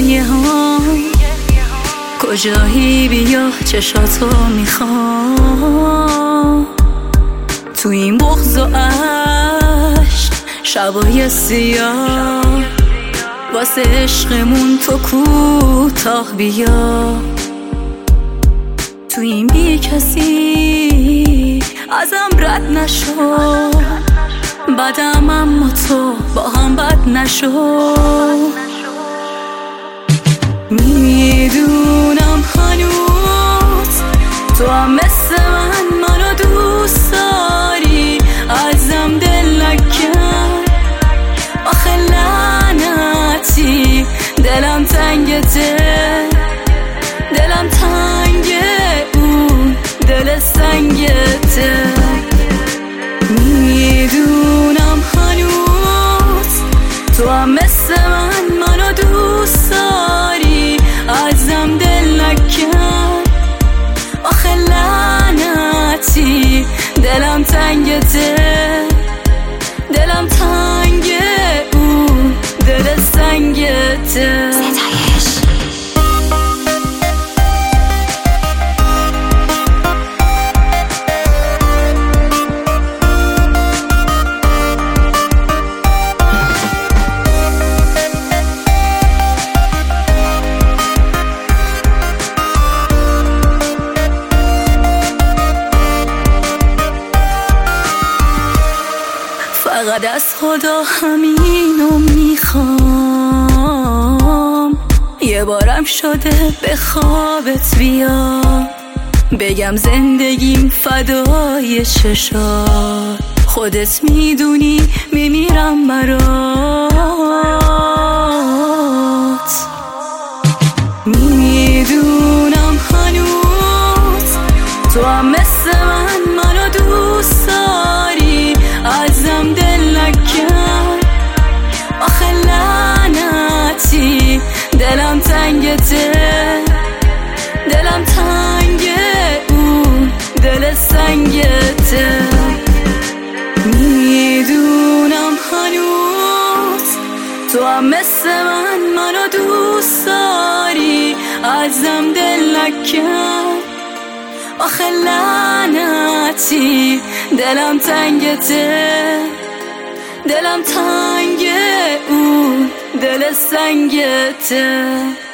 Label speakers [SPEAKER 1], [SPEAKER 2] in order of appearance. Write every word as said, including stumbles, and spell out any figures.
[SPEAKER 1] گریه ها کجایی؟ بیا چشاتو میخوام تو این بغض و عشق شبای سیاه واسه عشقمون تو کوتاه بیا تو این بی کسی ازم رد نشو بدم اما تو با هم بد نشو میدونم هنوز تو هم مثل من منو دوست داری ازم دل نکن آخه لعنتی دلم تنگته دلم تنگه اون دل سنگته میدونم هنوز تو هم مثل من منو دوست داری ازم دل نکن آخه لعنتی دلم تنگته دلم تنگه اون دل سنگته فقط از خدا همینو میخوام یه بارم شده به خوابت بیام بگم زندگیم فدای چشات خودت میدونی میمیرم برات میدونم هنوز تو هم مثل من منو دوست داری ازم دل نکن آخه لعنتی دلم تنگته دلم تنگه اون دل سنگته میدونم هنوز تو هم مثل من منو دوست داری ازم دل نکن آخه لعنتی دلم تنگته دلم تنگه اون دل سنگته